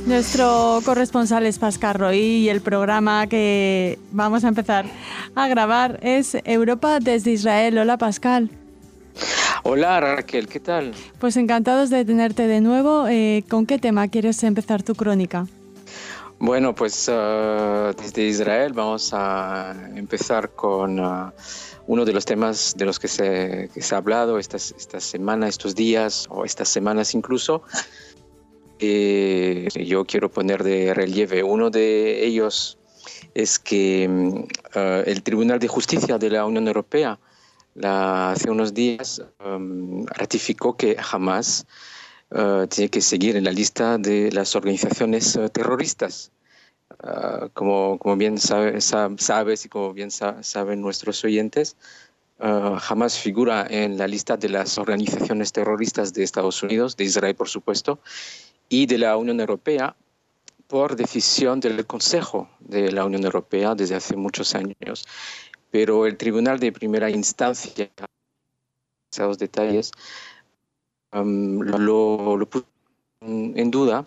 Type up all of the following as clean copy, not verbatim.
Nuestro corresponsal es Pascal Roy y el programa que vamos a empezar a grabar es Europa desde Israel. Hola, Pascal. Hola, Raquel, ¿qué tal? Pues encantados de tenerte de nuevo. ¿Con qué tema quieres empezar tu crónica? Bueno, pues desde Israel vamos a empezar con uno de los temas de los que se ha hablado esta semana, estos días o estas semanas incluso. Yo quiero poner de relieve. Uno de ellos es que el Tribunal de Justicia de la Unión Europea hace unos días ratificó que Hamas tiene que seguir en la lista de las organizaciones terroristas. Como bien sabes y como bien saben nuestros oyentes, Hamas figura en la lista de las organizaciones terroristas de Estados Unidos, de Israel por supuesto, y de la Unión Europea por decisión del Consejo de la Unión Europea desde hace muchos años. Pero el Tribunal de Primera Instancia, esos detalles, lo puso en duda.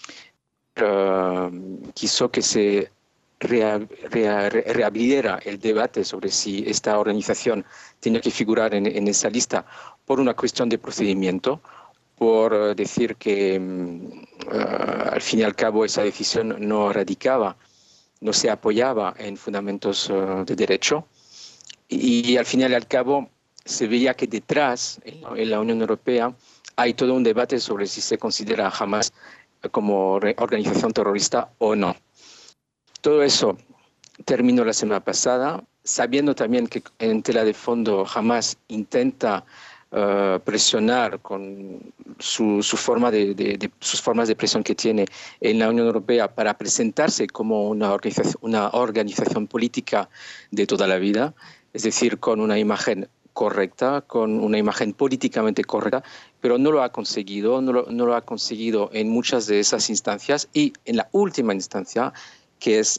Quiso que se reabriera el debate sobre si esta organización tenía que figurar en esa lista por una cuestión de procedimiento, por decir que al fin y al cabo esa decisión no se apoyaba en fundamentos de derecho, y al fin y al cabo se veía que detrás, en la Unión Europea, hay todo un debate sobre si se considera Hamas como organización terrorista o no. Todo eso terminó la semana pasada, sabiendo también que en tela de fondo Hamas intenta presionar con sus formas de presión que tiene en la Unión Europea para presentarse como una organización política de toda la vida, es decir, con una imagen correcta, con una imagen políticamente correcta, pero no lo ha conseguido, no lo ha conseguido en muchas de esas instancias, y en la última instancia, que es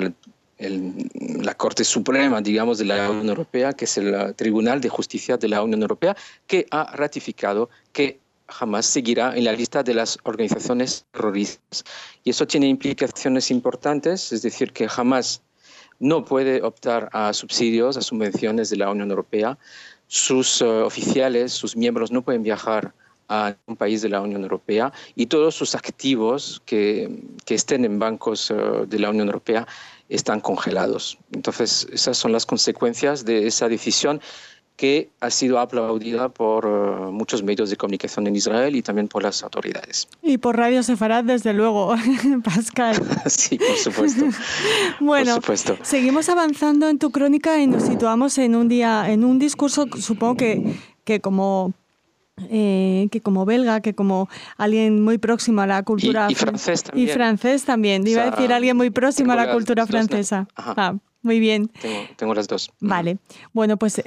la Corte Suprema, digamos, de la Unión Europea, que es el Tribunal de Justicia de la Unión Europea, que ha ratificado que Hamas seguirá en la lista de las organizaciones terroristas. Y eso tiene implicaciones importantes, es decir, que Hamas no puede optar a subsidios, a subvenciones de la Unión Europea. Sus oficiales, sus miembros no pueden viajar a un país de la Unión Europea, y todos sus activos que estén en bancos de la Unión Europea están congelados. Entonces, esas son las consecuencias de esa decisión, que ha sido aplaudida por muchos medios de comunicación en Israel y también por las autoridades. Y por Radio Sefarad, desde luego, Pascal. Sí, por supuesto. Bueno, por supuesto. Seguimos avanzando en tu crónica y nos situamos en un discurso, supongo que como belga, que como alguien muy próximo a la cultura... Y francés también. Y francés también. Iba a decir alguien muy próximo a la cultura francesa. Muy bien. Tengo las dos. Vale. Bueno, pues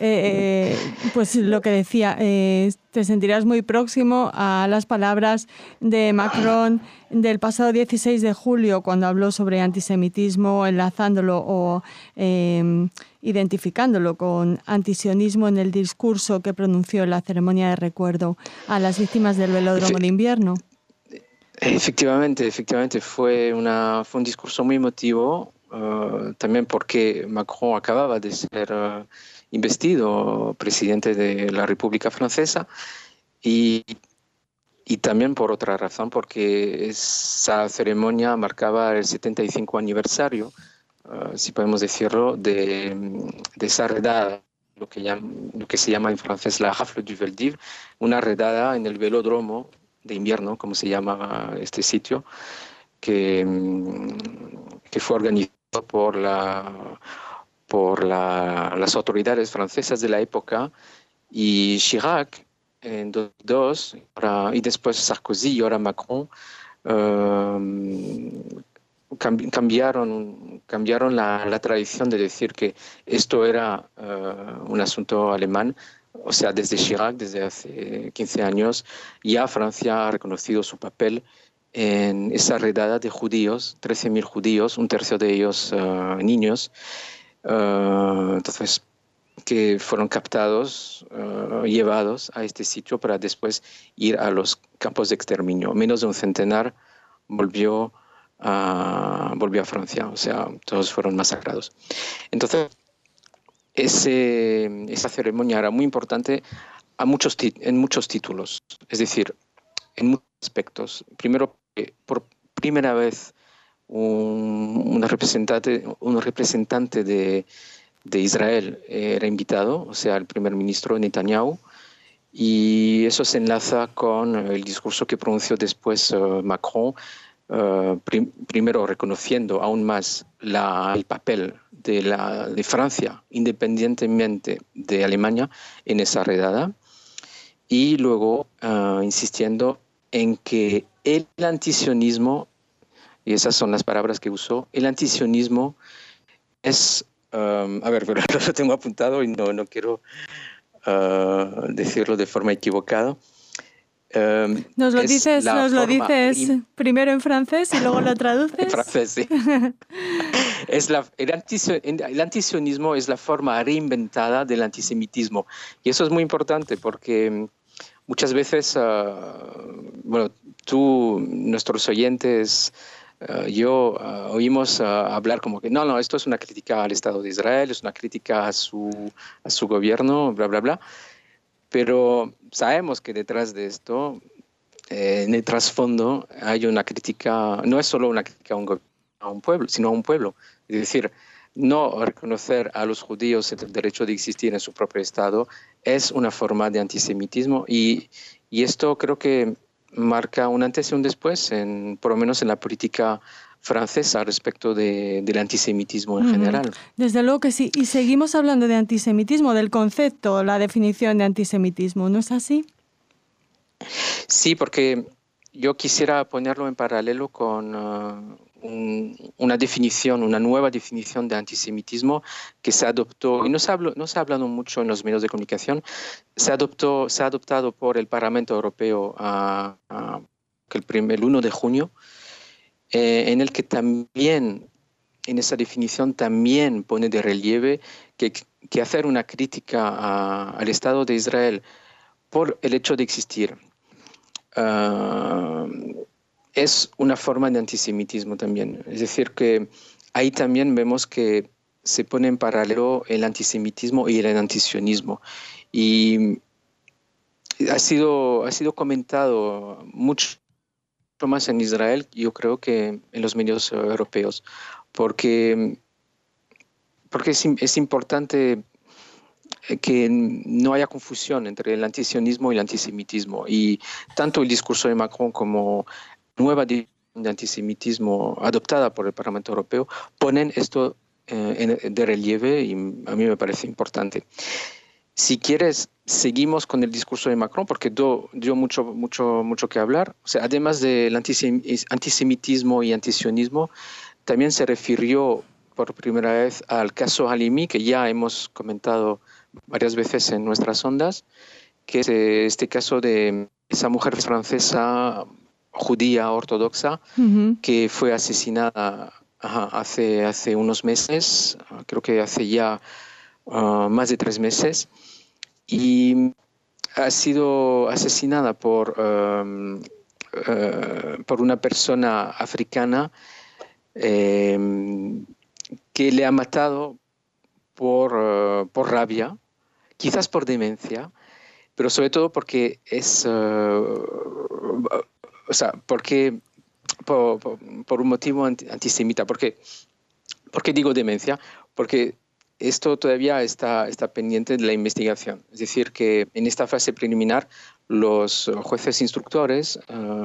lo que decía, te sentirás muy próximo a las palabras de Macron del pasado 16 de julio, cuando habló sobre antisemitismo, enlazándolo o identificándolo con antisionismo en el discurso que pronunció en la ceremonia de recuerdo a las víctimas del velódromo de invierno. Efectivamente, fue un discurso muy emotivo. También porque Macron acababa de ser investido presidente de la República Francesa, y también por otra razón, porque esa ceremonia marcaba el 75 aniversario, si podemos decirlo, de esa redada, lo que se llama en francés la Rafle du Veldiv, una redada en el velódromo de invierno, como se llama este sitio, que fue organizado por las autoridades francesas de la época, y Chirac en 2002, y después Sarkozy y ahora Macron cambiaron la tradición de decir que esto era un asunto alemán. O sea, desde Chirac, desde hace 15 años, ya Francia ha reconocido su papel en esa redada de judíos, 13.000 judíos, un tercio de ellos niños, entonces, que fueron captados, llevados a este sitio para después ir a los campos de exterminio. Menos de un centenar volvió volvió a Francia, o sea, todos fueron masacrados. Entonces, esa ceremonia era muy importante en muchos títulos, es decir, en muchos aspectos. Primero, por primera vez un representante de Israel era invitado, o sea, el primer ministro Netanyahu, y eso se enlaza con el discurso que pronunció después Macron, primero reconociendo aún más el papel de Francia, independientemente de Alemania, en esa redada, y luego insistiendo en que el antisionismo, y esas son las palabras que usó, el antisionismo es, a ver, pero lo tengo apuntado y no quiero decirlo de forma equivocada. Nos lo dices primero en francés y luego lo traduces. En francés, sí. El antisionismo es la forma reinventada del antisemitismo. Y eso es muy importante porque muchas veces, bueno, tú, nuestros oyentes, yo oímos hablar como que no, esto es una crítica al Estado de Israel, es una crítica a su gobierno, bla, bla, bla. Pero sabemos que detrás de esto, en el trasfondo, hay una crítica, no es solo una crítica a un pueblo, sino a un pueblo. Es decir, no reconocer a los judíos el derecho de existir en su propio Estado es una forma de antisemitismo y esto creo que marca un antes y un después, por lo menos en la política francesa respecto del antisemitismo en general. Desde luego que sí. Y seguimos hablando de antisemitismo, del concepto, la definición de antisemitismo, ¿no es así? Sí, porque yo quisiera ponerlo en paralelo con una definición, una nueva definición de antisemitismo que se adoptó, y no se ha hablado mucho en los medios de comunicación, se ha adoptado por el Parlamento Europeo el 1 de junio, en el que también, en esa definición también pone de relieve que hacer una crítica al Estado de Israel por el hecho de existir es una forma de antisemitismo también. Es decir, que ahí también vemos que se pone en paralelo el antisemitismo y el antisionismo. Y ha sido comentado mucho más en Israel, yo creo, que en los medios europeos, porque es importante que no haya confusión entre el antisionismo y el antisemitismo. Y tanto el discurso de Macron como nueva definición de antisemitismo adoptada por el Parlamento Europeo ponen esto de relieve y a mí me parece importante. Si quieres, seguimos con el discurso de Macron porque dio mucho que hablar. O sea, además del antisemitismo y antisionismo, también se refirió por primera vez al caso Halimi, que ya hemos comentado varias veces en nuestras ondas, que es este caso de esa mujer francesa judía ortodoxa que fue asesinada hace unos meses, creo que hace ya más de 3 meses, y ha sido asesinada por una persona africana que le ha matado por rabia, quizás por demencia, pero sobre todo porque porque por un motivo antisemita. ¿Por qué digo demencia? Porque esto todavía está pendiente de la investigación. Es decir, que en esta fase preliminar los jueces instructores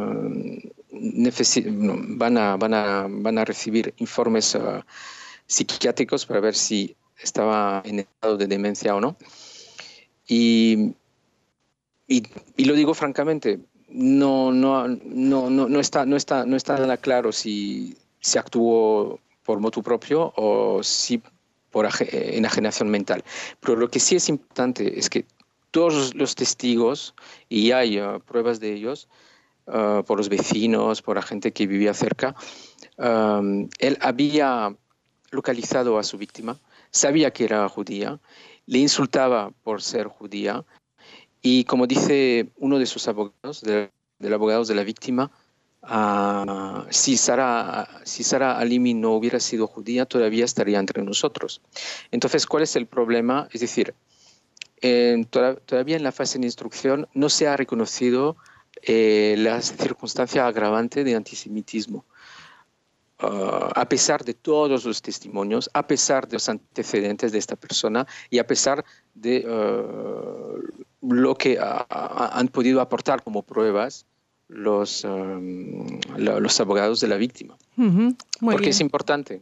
van a recibir informes psiquiátricos para ver si estaba en estado de demencia o no. Y lo digo francamente, no está nada claro si actuó por motu propio o si por enajenación mental. Pero lo que sí es importante es que todos los testigos, y hay pruebas de ellos, por los vecinos, por la gente que vivía cerca, él había localizado a su víctima, sabía que era judía, le insultaba por ser judía, y como dice uno de sus abogados, del abogado de la víctima, si Sara Halimi no hubiera sido judía, todavía estaría entre nosotros. Entonces, ¿cuál es el problema? Es decir, todavía en la fase de instrucción no se ha reconocido la circunstancia agravante de antisemitismo. A pesar de todos los testimonios, a pesar de los antecedentes de esta persona y a pesar de lo que han podido aportar como pruebas los abogados de la víctima. Porque bien. es importante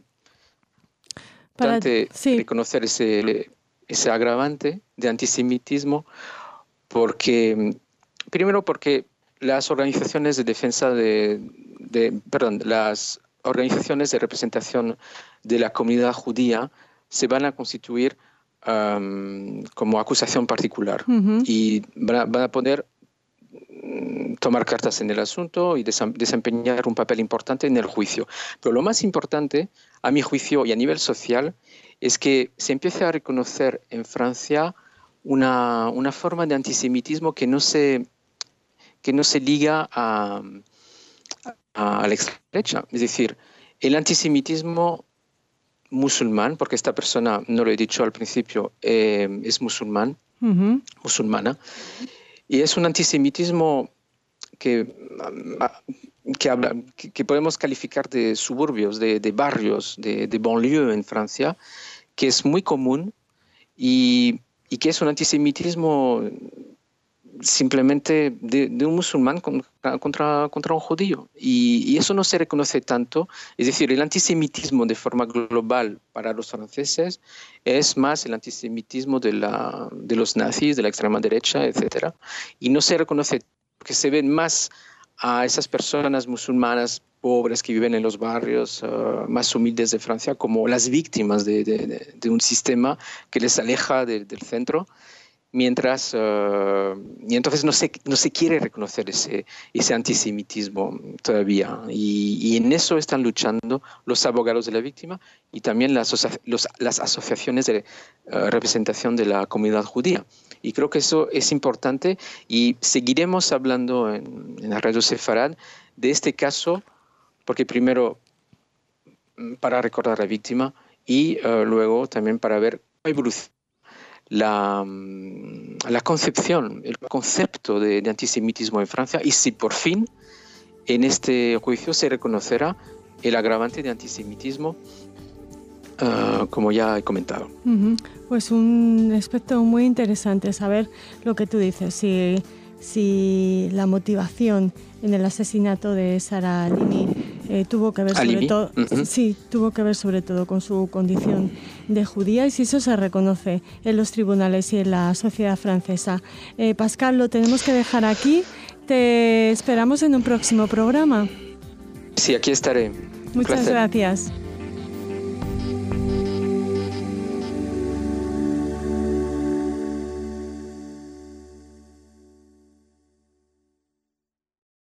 reconocer ese agravante de antisemitismo, primero porque las organizaciones de defensa las organizaciones de representación de la comunidad judía se van a constituir como acusación particular y van a poder tomar cartas en el asunto y desempeñar un papel importante en el juicio. Pero lo más importante, a mi juicio y a nivel social, es que se empiece a reconocer en Francia una forma de antisemitismo que no se liga a la extrema derecha. Es decir, el antisemitismo musulmán, porque esta persona, no lo he dicho al principio, es musulmana, y es un antisemitismo que podemos calificar de suburbios, de barrios, de banlieue en Francia, que es muy común y que es un antisemitismo simplemente de un musulmán contra un judío. Y eso no se reconoce tanto. Es decir, el antisemitismo de forma global para los franceses es más el antisemitismo de los nazis, de la extrema derecha, etc. Y no se reconoce porque se ven más a esas personas musulmanas pobres que viven en los barrios más humildes de Francia como las víctimas de un sistema que les aleja del centro. Y entonces no se quiere reconocer ese antisemitismo todavía. Y en eso están luchando los abogados de la víctima y también las asociaciones de representación de la comunidad judía. Y creo que eso es importante y seguiremos hablando en la Radio Sefarad de este caso, porque primero para recordar a la víctima y luego también para ver la evolución. La concepción, el concepto de antisemitismo en Francia y si por fin en este juicio se reconocerá el agravante de antisemitismo, como ya he comentado. Pues un aspecto muy interesante saber lo que tú dices, si la motivación en el asesinato de Sara Halimi tuvo que ver sobre todo con su condición de judía y si eso se reconoce en los tribunales y en la sociedad francesa. Pascal, lo tenemos que dejar aquí. Te esperamos en un próximo programa. Sí, aquí estaré. Muchas gracias.